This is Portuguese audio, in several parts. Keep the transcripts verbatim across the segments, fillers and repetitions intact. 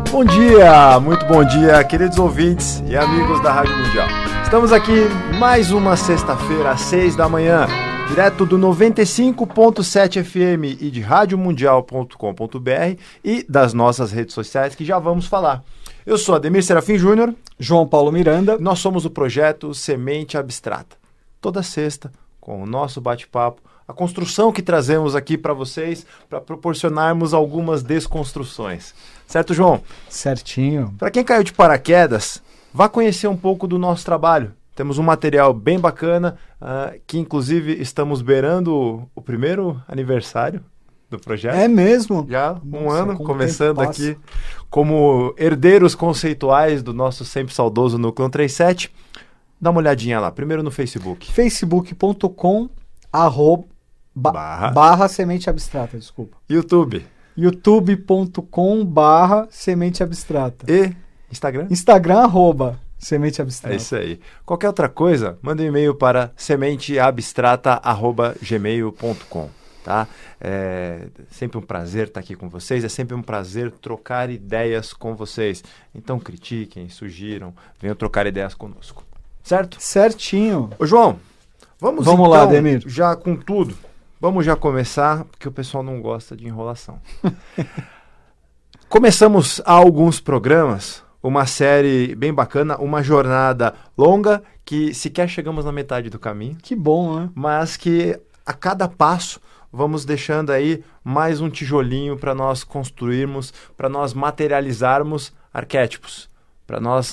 Bom dia, muito bom dia, queridos ouvintes e amigos da Rádio Mundial. Estamos aqui mais uma sexta-feira, às seis da manhã, direto do noventa e cinco ponto sete F M e de rádio mundial ponto com ponto b r e das nossas redes sociais que já vamos falar. Eu sou Ademir Serafim Júnior. João Paulo Miranda. Nós somos o projeto Semente Abstrata. Toda sexta, com o nosso bate-papo, a construção que trazemos aqui para vocês, para proporcionarmos algumas desconstruções. Certo, João? Certinho. Para quem caiu de paraquedas, vá conhecer um pouco do nosso trabalho. Temos um material bem bacana, uh, que inclusive estamos beirando o, o primeiro aniversário do projeto. É mesmo? Já um Nossa, ano, como começando aqui como herdeiros conceituais do nosso sempre saudoso Núcleo cento e trinta e sete. Dá uma olhadinha lá, primeiro no Facebook. facebook ponto com arroba barra. barra semente abstrata, desculpa. YouTube. youtube ponto com barra semente abstrata. E Instagram? Instagram arroba semente abstrata. É isso aí. Qualquer outra coisa, manda um e-mail para sementeabstrata arroba gmail ponto com. Tá? É sempre um prazer estar aqui com vocês, é sempre um prazer trocar ideias com vocês. Então critiquem, sugiram, venham trocar ideias conosco. Certo? Certinho. Ô João, vamos, vamos então, lá, Ademir. Já com tudo. Vamos já começar, porque o pessoal não gosta de enrolação. Começamos há alguns programas, uma série bem bacana, uma jornada longa, que sequer chegamos na metade do caminho. Que bom, né? Mas que a cada passo vamos deixando aí mais um tijolinho para nós construirmos, para nós materializarmos arquétipos, para nós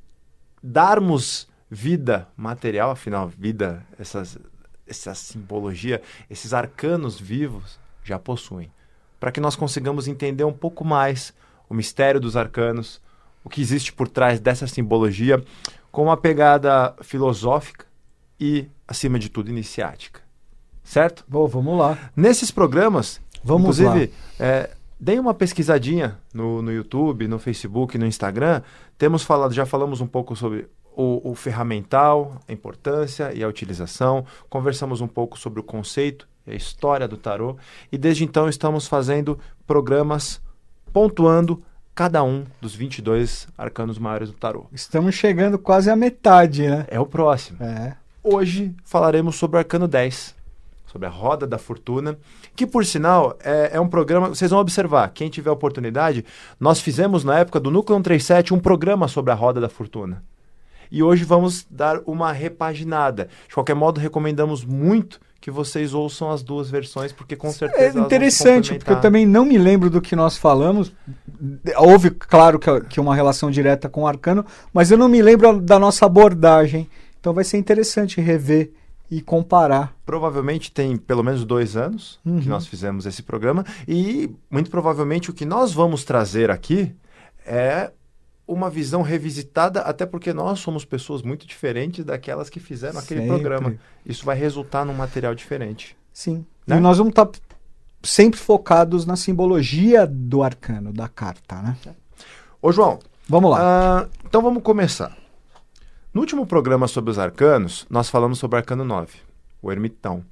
darmos vida material, afinal, vida, essas, essa simbologia, esses arcanos vivos já possuem, para que nós consigamos entender um pouco mais o mistério dos arcanos, o que existe por trás dessa simbologia, com uma pegada filosófica e, acima de tudo, iniciática. Certo? Bom, vamos lá. Nesses programas, vamos inclusive, lá. É, deem uma pesquisadinha no, no YouTube, no Facebook, no Instagram. Temos falado, já falamos um pouco sobre o, o ferramental, a importância e a utilização. Conversamos um pouco sobre o conceito e a história do tarô. E desde então estamos fazendo programas pontuando cada um dos vinte e dois arcanos maiores do tarô. Estamos chegando quase à metade, né? É o próximo. É. Hoje falaremos sobre o arcano dez. Sobre a Roda da Fortuna, que por sinal é, é um programa, vocês vão observar, quem tiver oportunidade, nós fizemos na época do Núcleo cento e trinta e sete um programa sobre a Roda da Fortuna. E hoje vamos dar uma repaginada. De qualquer modo, recomendamos muito que vocês ouçam as duas versões, porque com certeza é interessante, porque eu também não me lembro do que nós falamos. Houve, claro, que, que uma relação direta com o arcano, mas eu não me lembro da nossa abordagem. Então vai ser interessante rever e comparar. Provavelmente tem pelo menos dois anos uhum. que nós fizemos esse programa e muito provavelmente o que nós vamos trazer aqui é uma visão revisitada, até porque nós somos pessoas muito diferentes daquelas que fizeram aquele sempre. programa. Isso vai resultar num material diferente. Sim. Né? E nós vamos estar sempre focados na simbologia do arcano, da carta, né? Ô João, vamos lá. Uh, então vamos começar. No último programa sobre os arcanos, nós falamos sobre o arcano nove, o ermitão.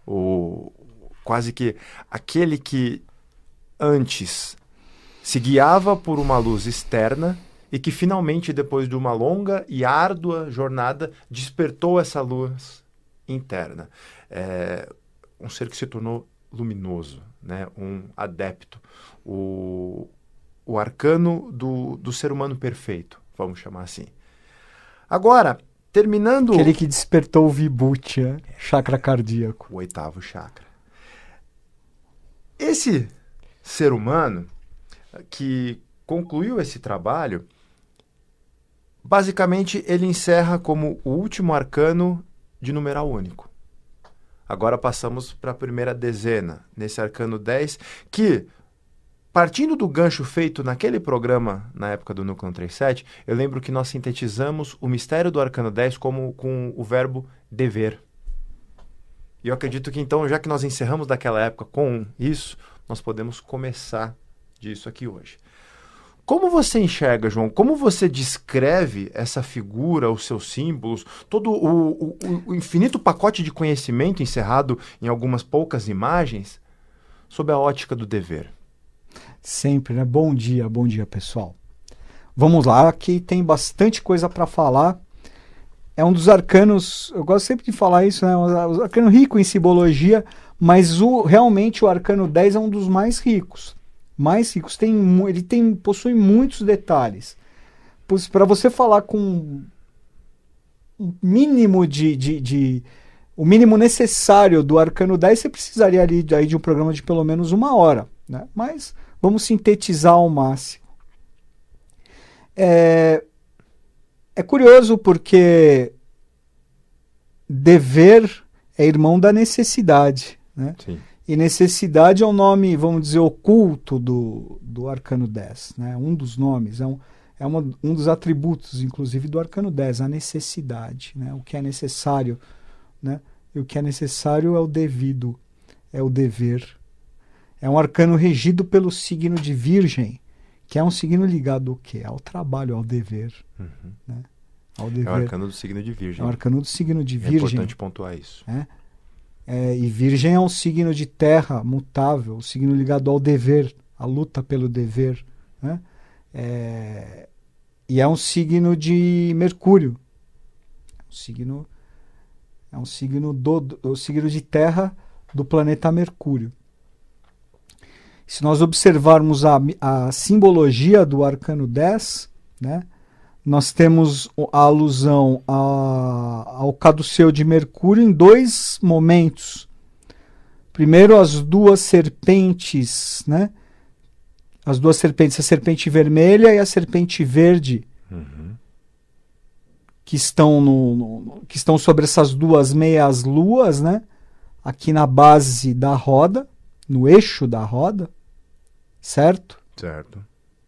O, quase que aquele que antes se guiava por uma luz externa e que finalmente, depois de uma longa e árdua jornada, despertou essa luz interna. É um ser que se tornou luminoso, né? Um adepto. O, o arcano do, do ser humano perfeito, vamos chamar assim. Agora, terminando... Aquele que despertou o Vibhuti, né? Chakra cardíaco. O oitavo chakra. Esse ser humano que concluiu esse trabalho, basicamente ele encerra como o último arcano de numeral único. Agora passamos para a primeira dezena, nesse arcano dez, que... Partindo do gancho feito naquele programa, na época do Núcleo cento e trinta e sete, eu lembro que nós sintetizamos o mistério do arcano dez como, com o verbo dever. E eu acredito que então, já que nós encerramos daquela época com isso, nós podemos começar disso aqui hoje. Como você enxerga, João? Como você descreve essa figura, os seus símbolos, todo o, o, o infinito pacote de conhecimento encerrado em algumas poucas imagens, sob a ótica do dever? Sempre, né? Bom dia, bom dia, pessoal. vamos lá, aqui tem bastante coisa para falar. É um dos arcanos, eu gosto sempre de falar isso, né? Um arcano rico em simbologia, mas o, realmente o arcano dez é um dos mais ricos. Mais ricos. Tem, ele tem, possui muitos detalhes. Para você falar com o mínimo de, de, de o mínimo necessário do arcano dez, você precisaria ali de, aí de um programa de pelo menos uma hora, né? Mas vamos sintetizar ao máximo. É, é curioso porque dever é irmão da necessidade, né? Sim. E necessidade é um nome, vamos dizer, oculto do, do arcano dez, né? Um dos nomes, é, um, é uma, um dos atributos, inclusive, do arcano dez, a necessidade, né? O que é necessário, né? E o que é necessário é o devido, é o dever. É um arcano regido pelo signo de Virgem, que é um signo ligado ao quê? Ao trabalho, ao dever. Uhum. Né? Ao dever. É o arcano do signo de Virgem. É o arcano do signo de É Virgem. importante pontuar isso. É? É, e Virgem é um signo de terra mutável, um signo ligado ao dever, à luta pelo dever. Né? É, e é um signo de Mercúrio. Um signo, é um signo, do, do, signo de terra do planeta Mercúrio. Se nós observarmos a, a simbologia do arcano dez, né, nós temos a alusão a, ao caduceu de Mercúrio em dois momentos. Primeiro, as duas serpentes, né, as duas serpentes, a serpente vermelha e a serpente verde, uhum. que, estão no, no, que estão sobre essas duas meias luas, né, aqui na base da roda, no eixo da roda. Certo? Certo.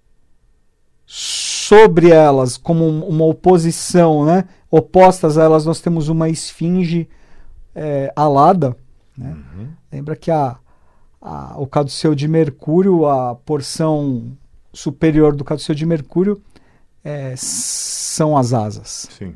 Sobre elas, como uma oposição, né? Opostas a elas, nós temos uma esfinge é, alada. Né? Uhum. Lembra que a, a, o caduceu de Mercúrio, a porção superior do caduceu de Mercúrio, é, são as asas. Sim.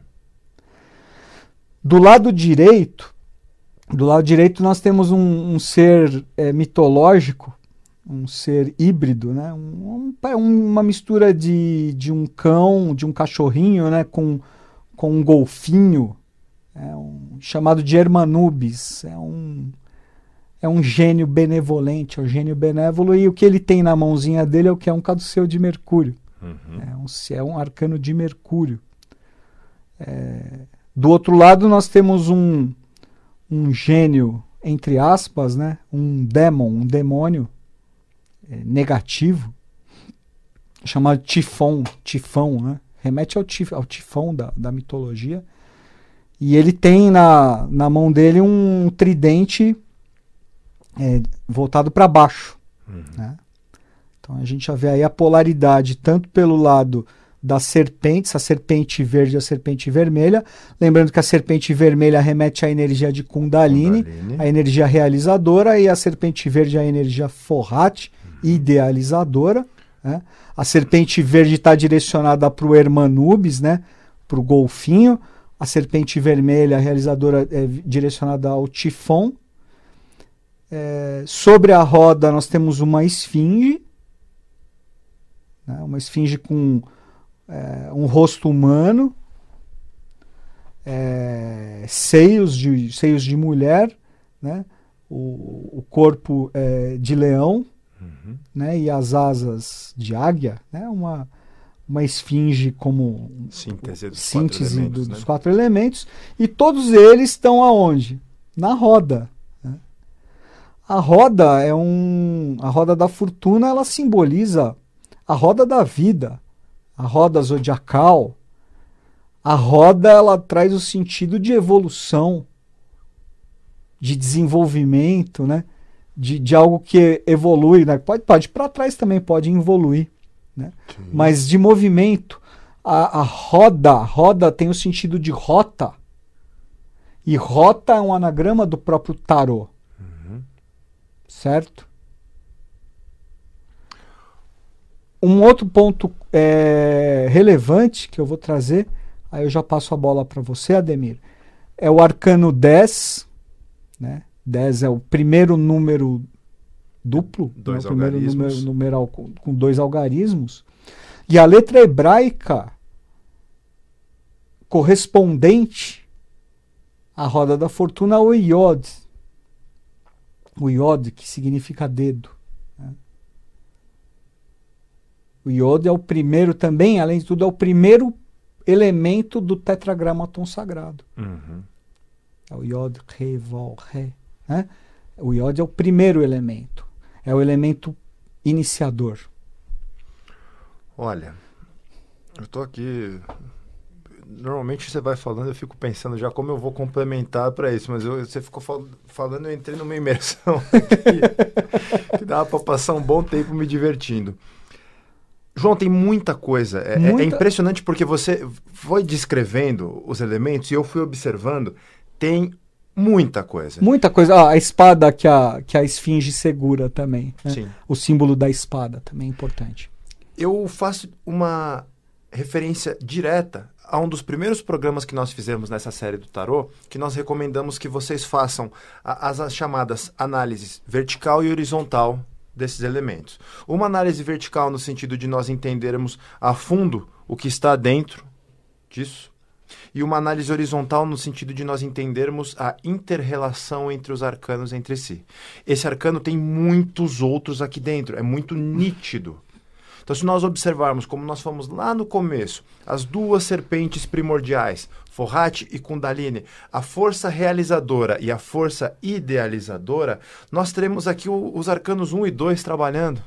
Do lado direito, do lado direito nós temos um, um ser é, mitológico, um ser híbrido, né? um, um, uma mistura de, de um cão, de um cachorrinho, né? com, com um golfinho, é um, chamado de Hermanubis. É um, é um gênio benevolente, é um gênio benévolo, e o que ele tem na mãozinha dele é o que é um caduceu de Mercúrio. Uhum. É, um, é um arcano de Mercúrio. É, do outro lado nós temos um, um gênio, entre aspas, né? um demon, um demônio, negativo, chamado Tifon, Tifão, né? Remete ao, tif, ao Tifão da, da mitologia, e ele tem na, na mão dele um tridente é, voltado para baixo. Uhum. Né? Então a gente já vê aí a polaridade, tanto pelo lado das serpentes, a serpente verde e a serpente vermelha, lembrando que a serpente vermelha remete à energia de Kundalini, Kundalini. a energia realizadora, e a serpente verde à energia Forrat, idealizadora. Né? A serpente verde está direcionada para o Hermanubis, né? para o golfinho. A serpente vermelha, a realizadora, é direcionada ao Tifon. É, sobre a roda nós temos uma esfinge, né? uma esfinge com é, um rosto humano, é, seios, de, seios de mulher, né? o, o corpo é, de leão, uhum. né? e as asas de águia, né? uma, uma esfinge como síntese dos, síntese quatro, elementos, do, dos né? quatro elementos, e todos eles estão aonde? Na roda. Né? A roda é um, a roda da fortuna, ela simboliza a roda da vida, a roda zodiacal. A roda, ela traz o sentido de evolução, de desenvolvimento, né? De, de algo que evolui, né? Pode, pode para trás também, pode evoluir, né? Mas de movimento. A, a roda, roda tem o sentido de rota, e rota é um anagrama do próprio tarô. Uhum. Certo? Um outro ponto é, relevante que eu vou trazer, aí eu já passo a bola para você, Ademir, é o arcano dez, né? dez é o primeiro número duplo, dois né? o primeiro número, numeral com, com dois algarismos. E a letra hebraica correspondente à roda da fortuna é o Yod. O Yod, que significa dedo. Né? O Yod é o primeiro também, além de tudo, é o primeiro elemento do tetragramaton sagrado. Uhum. É o Yod, Re, Vol, Re. Né? O Yod é o primeiro elemento. É o elemento iniciador. Olha, eu tô aqui... Normalmente você vai falando, eu fico pensando já como eu vou complementar para isso, mas eu, você ficou fal falando, eu entrei numa imersão que, que dava para passar um bom tempo me divertindo. João, tem muita coisa. É, muita... é impressionante porque você foi descrevendo os elementos e eu fui observando. Tem muita coisa. Muita coisa. Ah, a espada que a, que a esfinge segura também. Né? Sim. O símbolo da espada também é importante. Eu faço uma referência direta a um dos primeiros programas que nós fizemos nessa série do tarô, que nós recomendamos que vocês façam a, as, as chamadas análises vertical e horizontal desses elementos. Uma análise vertical no sentido de nós entendermos a fundo o que está dentro disso, e uma análise horizontal no sentido de nós entendermos a inter-relação entre os arcanos entre si. Esse arcano tem muitos outros aqui dentro, é muito nítido. Então, se nós observarmos, como nós fomos lá no começo, as duas serpentes primordiais, Forrati e Kundalini, a força realizadora e a força idealizadora, nós teremos aqui o, os arcanos um e dois trabalhando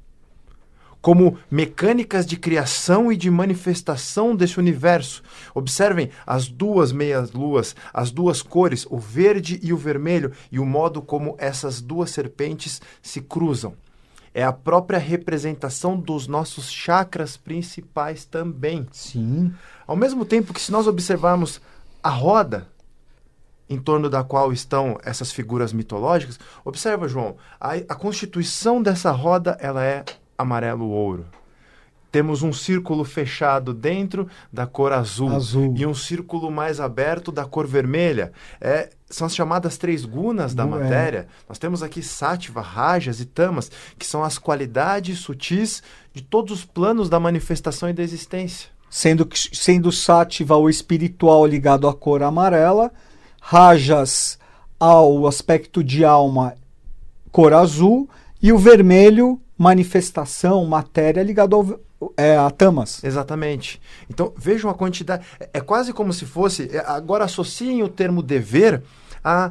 como mecânicas de criação e de manifestação desse universo. Observem as duas meias-luas, as duas cores, o verde e o vermelho, e o modo como essas duas serpentes se cruzam. É a própria representação dos nossos chakras principais também. Sim. Ao mesmo tempo que, se nós observarmos a roda em torno da qual estão essas figuras mitológicas, observa, João, a, a constituição dessa roda, ela é amarelo-ouro. Temos um círculo fechado dentro da cor azul, azul. E um círculo mais aberto da cor vermelha. É, são as chamadas três gunas da é. matéria. Nós temos aqui Sattva, Rajas e Tamas, que são as qualidades sutis de todos os planos da manifestação e da existência. Sendo, sendo Sattva o espiritual ligado à cor amarela, Rajas ao aspecto de alma, cor azul, e o vermelho, manifestação, matéria, ligado ao, é, a Tamas. Exatamente. Então, vejam a quantidade. É, é quase como se fosse... É, agora, associem o termo dever a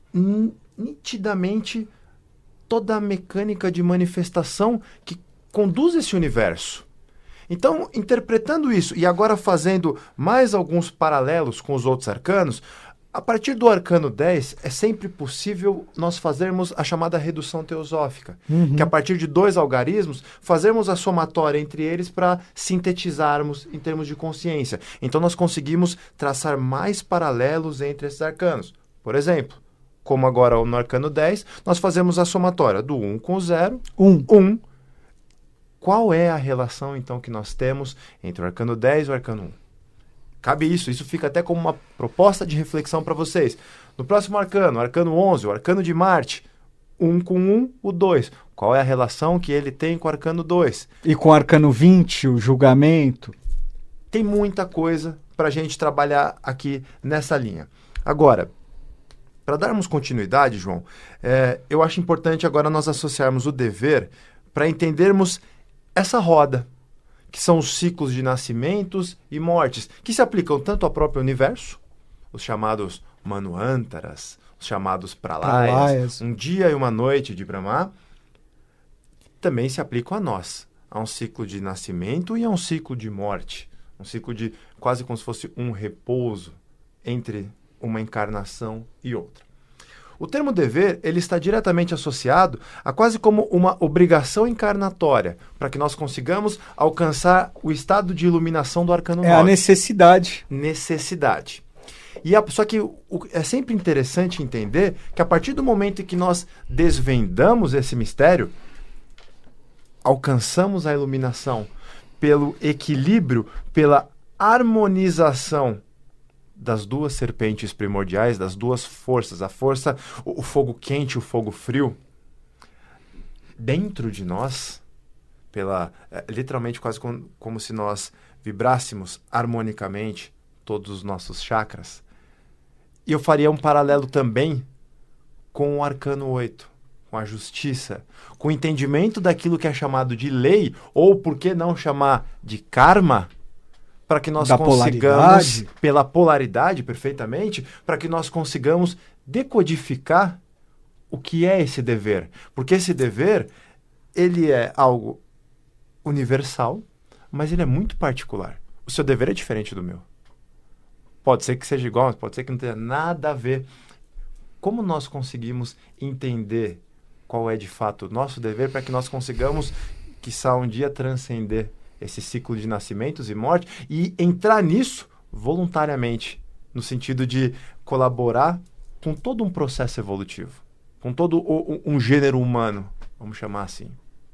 nitidamente toda a mecânica de manifestação que conduz esse universo. Então, interpretando isso e agora fazendo mais alguns paralelos com os outros arcanos, a partir do arcano dez, é sempre possível nós fazermos a chamada redução teosófica, uhum. que a partir de dois algarismos, fazermos a somatória entre eles para sintetizarmos em termos de consciência. Então, nós conseguimos traçar mais paralelos entre esses arcanos. Por exemplo, como agora no arcano dez, nós fazemos a somatória do um com o zero, um. um. Qual é a relação, então, que nós temos entre o arcano dez e o arcano um? Cabe isso, isso fica até como uma proposta de reflexão para vocês. No próximo arcano, arcano onze, o arcano de Marte, um com um, o dois. Qual é a relação que ele tem com o arcano dois? E com o arcano vinte, o julgamento? Tem muita coisa para a gente trabalhar aqui nessa linha. Agora, para darmos continuidade, João, é, eu acho importante agora nós associarmos o dever para entendermos essa roda, que são os ciclos de nascimentos e mortes, que se aplicam tanto ao próprio universo, os chamados Manvantaras, os chamados Pralayas, Pralayas, um dia e uma noite de Brahma, também se aplicam a nós, a um ciclo de nascimento e a um ciclo de morte, um ciclo de quase como se fosse um repouso entre uma encarnação e outra. O termo dever, ele está diretamente associado a quase como uma obrigação encarnatória, para que nós consigamos alcançar o estado de iluminação do arcano nove. É a necessidade. Necessidade. E a, só que o, é sempre interessante entender que a partir do momento em que nós desvendamos esse mistério, alcançamos a iluminação pelo equilíbrio, pela harmonização das duas serpentes primordiais, das duas forças, a força, o, o fogo quente e o fogo frio, dentro de nós pela é, literalmente quase com, como se nós vibrássemos harmonicamente todos os nossos chakras. E eu faria um paralelo também com o arcano oito, com a justiça, com o entendimento daquilo que é chamado de lei, ou por que não chamar de karma, para que nós da consigamos, polaridade. pela polaridade, perfeitamente, para que nós consigamos decodificar o que é esse dever. Porque esse dever, ele é algo universal, mas ele é muito particular. O seu dever é diferente do meu. Pode ser que seja igual, pode ser que não tenha nada a ver. Como nós conseguimos entender qual é de fato o nosso dever para que nós consigamos, quiçá um dia, transcender esse ciclo de nascimentos e morte e entrar nisso voluntariamente, no sentido de colaborar com todo um processo evolutivo, com todo o, um gênero humano, vamos chamar assim.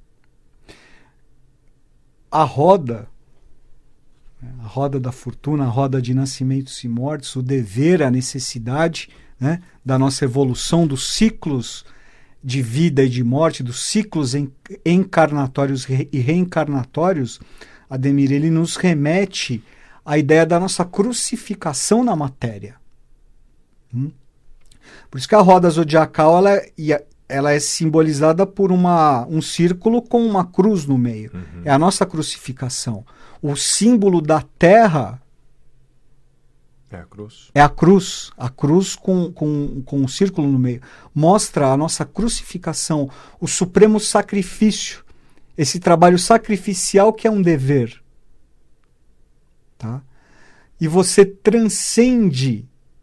A roda, a roda da fortuna, a roda de nascimentos e mortes, o dever, a necessidade, né, da nossa evolução, dos ciclos de vida e de morte, dos ciclos en- encarnatórios e reencarnatórios, Ademir, ele nos remete à ideia da nossa crucificação na matéria. Hum? Por isso que a roda zodiacal ela, ela é simbolizada por uma, um círculo com uma cruz no meio. Uhum. É a nossa crucificação. O símbolo da Terra é a cruz. É a cruz. A cruz com, com, com um círculo no meio. Mostra a nossa crucificação, o supremo sacrifício. Esse trabalho sacrificial que é um dever. Tá? E você transcende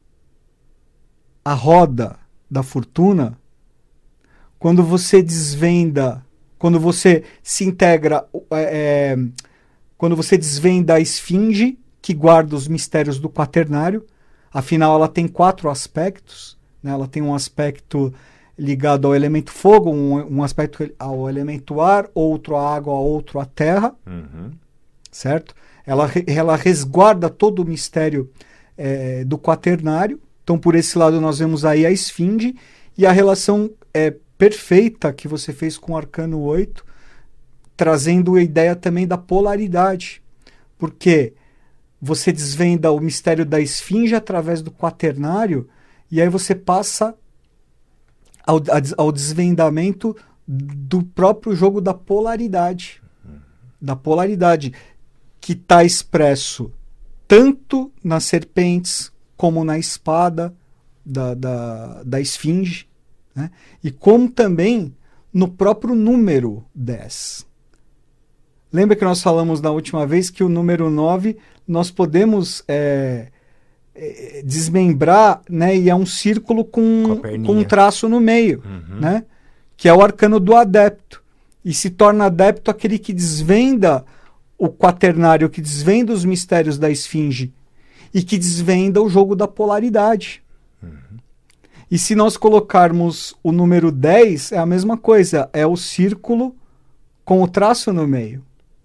a roda da fortuna quando você desvenda, quando você se integra, é, quando você desvenda a esfinge, que guarda os mistérios do quaternário. Afinal, ela tem quatro aspectos. Né? Ela tem um aspecto ligado ao elemento fogo, um, um aspecto ao elemento ar, outro à água, outro à terra. Uhum. Certo? Ela, ela resguarda todo o mistério é, do quaternário. Então, por esse lado, nós vemos aí a esfinge e a relação é, perfeita que você fez com o arcano oito, trazendo a ideia também da polaridade. Porque você desvenda o mistério da esfinge através do quaternário e aí você passa ao, ao desvendamento do próprio jogo da polaridade. Da polaridade que está expresso tanto nas serpentes como na espada da, da, da esfinge, né? E como também no próprio número dez. Lembra que nós falamos na última vez que o número nove nós podemos é, é, desmembrar, né, e é um círculo com, com um traço no meio, uhum. Né, que é o arcano do adepto. E se torna adepto aquele que desvenda o quaternário, que desvenda os mistérios da esfinge e que desvenda o jogo da polaridade. Uhum. E se nós colocarmos o número dez, é a mesma coisa, é o círculo com o traço no meio.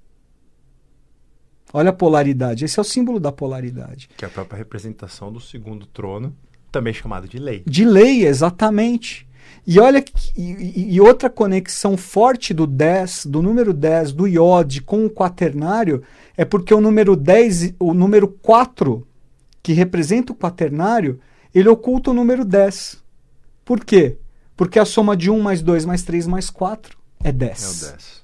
Olha a polaridade. Esse é o símbolo da polaridade. Que é a própria representação do segundo trono, também chamado de lei. De lei, exatamente. E olha que, e, e outra conexão forte do dez, do número dez, do iode com o quaternário, é porque o número dez, o número quatro, que representa o quaternário, ele oculta o número dez. Por quê? Porque a soma de um mais dois mais três mais quatro é dez. É o dez.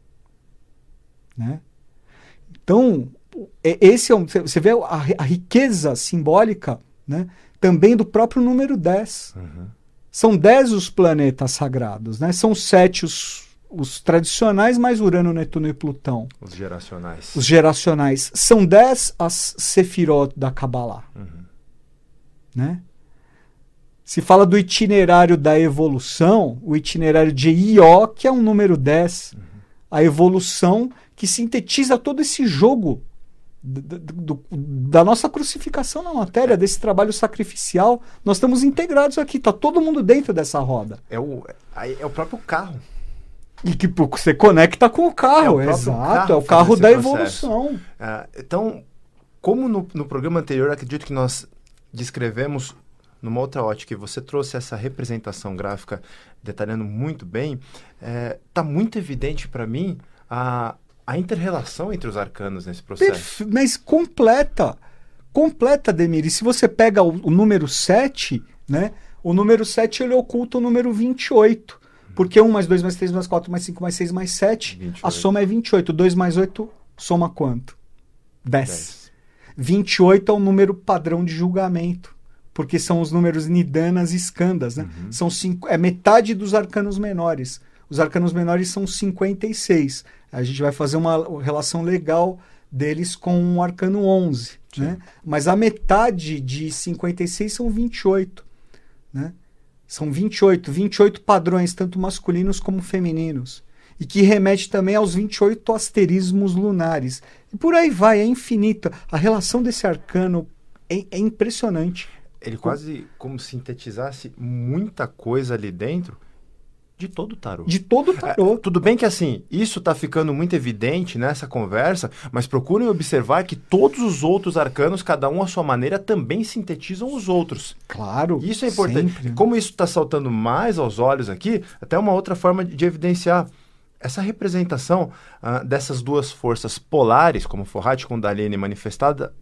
Né? Então, esse é um, você vê a, a riqueza simbólica, né, também do próprio número dez. Uhum. São dez os planetas sagrados, né? São sete os, os tradicionais, mais Urano, Netuno e Plutão. Os geracionais. Os geracionais. São dez as Sefirot da Kabbalah. Uhum. Né? Se fala do itinerário da evolução, o itinerário de Ió, que é um número dez. Uhum. A evolução que sintetiza todo esse jogo do, do, da nossa crucificação na matéria, desse trabalho sacrificial. Nós estamos integrados aqui, está todo mundo dentro dessa roda. É o, é o próprio carro. E que você conecta com o carro, é o exato, carro é o carro da evolução. Ah, então, como no, no programa anterior, acredito que nós descrevemos numa outra ótica, e você trouxe essa representação gráfica detalhando muito bem, está é, muito evidente para mim a, a inter-relação entre os arcanos nesse processo. Perfe... Mas completa. Completa, Demir. E se você pega o, o número sete, né? O número sete ele oculta o número vinte e oito. Porque um mais dois mais três mais quatro mais cinco mais seis mais sete, vinte e oito. A soma é vinte e oito. dois mais oito soma quanto? dez. dez. vinte e oito é o número padrão de julgamento. Porque são os números nidanas e skandhas, né? Uhum. São cinco, é metade dos arcanos menores. Os arcanos menores são cinquenta e seis. A gente vai fazer uma relação legal deles com o arcano onze. Né? Mas a metade de cinquenta e seis são vinte e oito. Né? São vinte e oito. vinte e oito padrões, tanto masculinos como femininos. E que remete também aos vinte e oito asterismos lunares. E por aí vai, é infinito. A relação desse arcano é, é impressionante. Ele quase como sintetizasse muita coisa ali dentro de todo o tarô. De todo o tarô. É, tudo bem que assim, isso está ficando muito evidente nessa conversa, mas procurem observar que todos os outros arcanos, cada um à sua maneira, também sintetizam os outros. Claro. Isso é importante. Sempre. Como isso está saltando mais aos olhos aqui, até uma outra forma de, de evidenciar essa representação uh, dessas duas forças polares, como Fohat Kundalini manifestada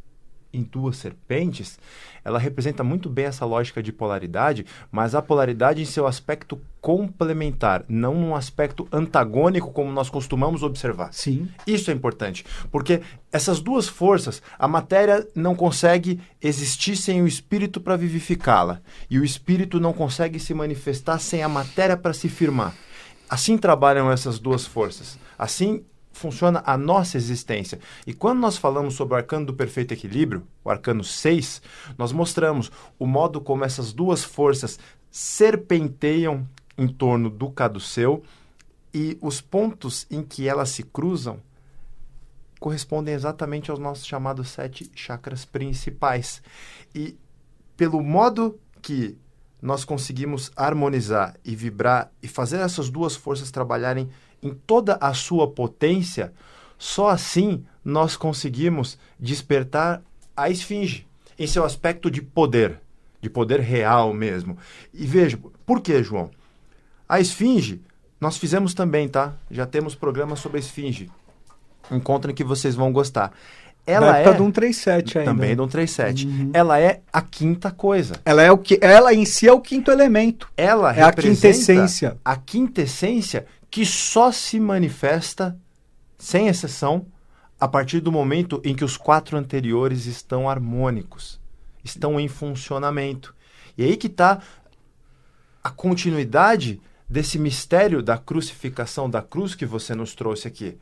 em duas serpentes, ela representa muito bem essa lógica de polaridade, mas a polaridade em seu aspecto complementar, não num aspecto antagônico como nós costumamos observar. Sim. Isso é importante, porque essas duas forças, a matéria não consegue existir sem o espírito para vivificá-la, e o espírito não consegue se manifestar sem a matéria para se firmar. Assim trabalham essas duas forças. Assim funciona a nossa existência. E quando nós falamos sobre o arcano do perfeito equilíbrio, o arcano seis, nós mostramos o modo como essas duas forças serpenteiam em torno do caduceu e os pontos em que elas se cruzam correspondem exatamente aos nossos chamados sete chakras principais. E pelo modo que nós conseguimos harmonizar e vibrar e fazer essas duas forças trabalharem em toda a sua potência, só assim nós conseguimos despertar a esfinge em seu aspecto de poder, de poder real mesmo. E veja, por que, João? A esfinge, nós fizemos também, tá? Já temos programas sobre a esfinge. Encontrem que vocês vão gostar. Ela da época é do cento e trinta e sete ainda. Também do cento e trinta e sete. Uhum. Ela é a quinta coisa. Ela é o que ela em si é o quinto elemento. Ela é a quintessência. A quintessência que só se manifesta, sem exceção, a partir do momento em que os quatro anteriores estão harmônicos, estão em funcionamento. E aí que está a continuidade desse mistério da crucificação, da cruz que você nos trouxe aqui.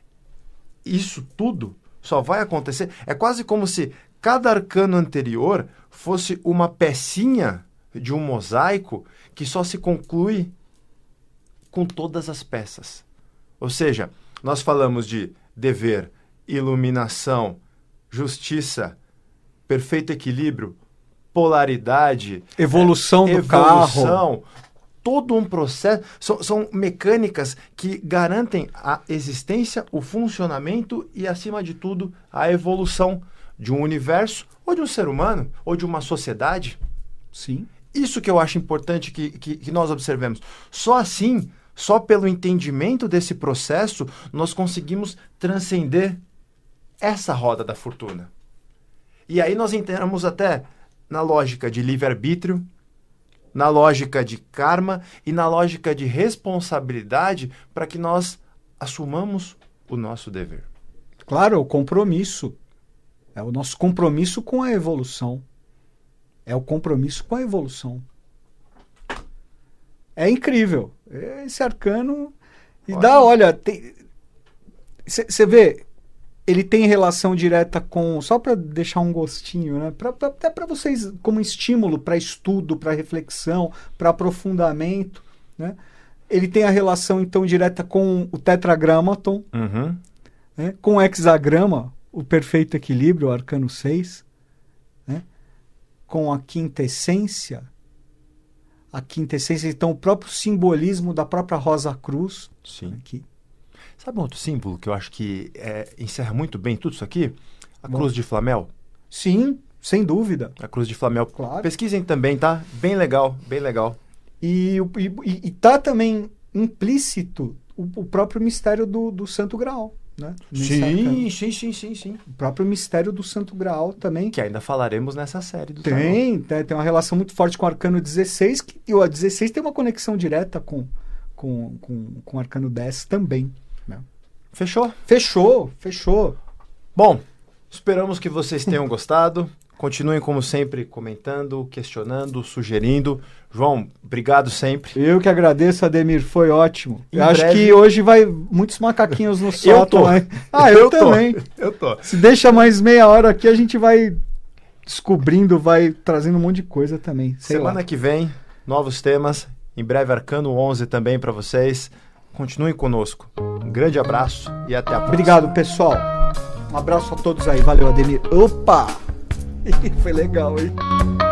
Isso tudo só vai acontecer. É quase como se cada arcano anterior fosse uma pecinha de um mosaico que só se conclui com todas as peças. Ou seja, nós falamos de dever, iluminação, justiça, perfeito equilíbrio, polaridade, evolução é, do evolução, carro. Todo um processo. São, são mecânicas que garantem a existência, o funcionamento e, acima de tudo, a evolução de um universo, ou de um ser humano, ou de uma sociedade. Sim. Isso que eu acho importante que, que, que nós observemos. Só assim, só pelo entendimento desse processo, nós conseguimos transcender essa roda da fortuna. E aí nós entramos até na lógica de livre-arbítrio, na lógica de karma e na lógica de responsabilidade para que nós assumamos o nosso dever. Claro, o compromisso. É o nosso compromisso com a evolução. É o compromisso com a evolução. É incrível. Esse arcano... E olha. dá, olha... Você vê... Ele tem relação direta com... Só para deixar um gostinho, né? Pra, pra, até para vocês, como estímulo para estudo, para reflexão, para aprofundamento, né? Ele tem a relação, então, direta com o tetragramaton, uhum. né? Com o hexagrama, o perfeito equilíbrio, o arcano seis, né? Com a quintessência, a quintessência, então, o próprio simbolismo da própria Rosa Cruz. Sim. Aqui. Sabe um outro símbolo que eu acho que é, encerra muito bem tudo isso aqui? A Bom. Cruz de Flamel. Sim, sem dúvida. A Cruz de Flamel. Claro. Pesquisem também, tá? Bem legal, bem legal. E, e, e tá também implícito o, o próprio mistério do, do Santo Graal. Né? Sim, sim, sim, sim, sim. O próprio mistério do Santo Graal também. Que ainda falaremos nessa série do Tem, tem, tem uma relação muito forte com o Arcano dezesseis, que, e o dezesseis tem uma conexão direta com, com, com, com o Arcano dez também. Né? Fechou? Fechou, fechou. Bom, esperamos que vocês tenham gostado. Continuem, como sempre, comentando, questionando, sugerindo. João, obrigado sempre. Eu que agradeço, Ademir, foi ótimo. Em eu acho breve... que hoje vai muitos macaquinhos no sótão. Eu tô. Ah, eu, eu também. Tô. Eu tô. Se deixa mais meia hora aqui, a gente vai descobrindo, vai trazendo um monte de coisa também. Sei Semana lá. que vem, novos temas. Em breve, Arcano onze também para vocês. Continuem conosco. Um grande abraço e até a próxima. Obrigado, pessoal. Um abraço a todos aí. Valeu, Ademir. Opa! Foi legal, hein?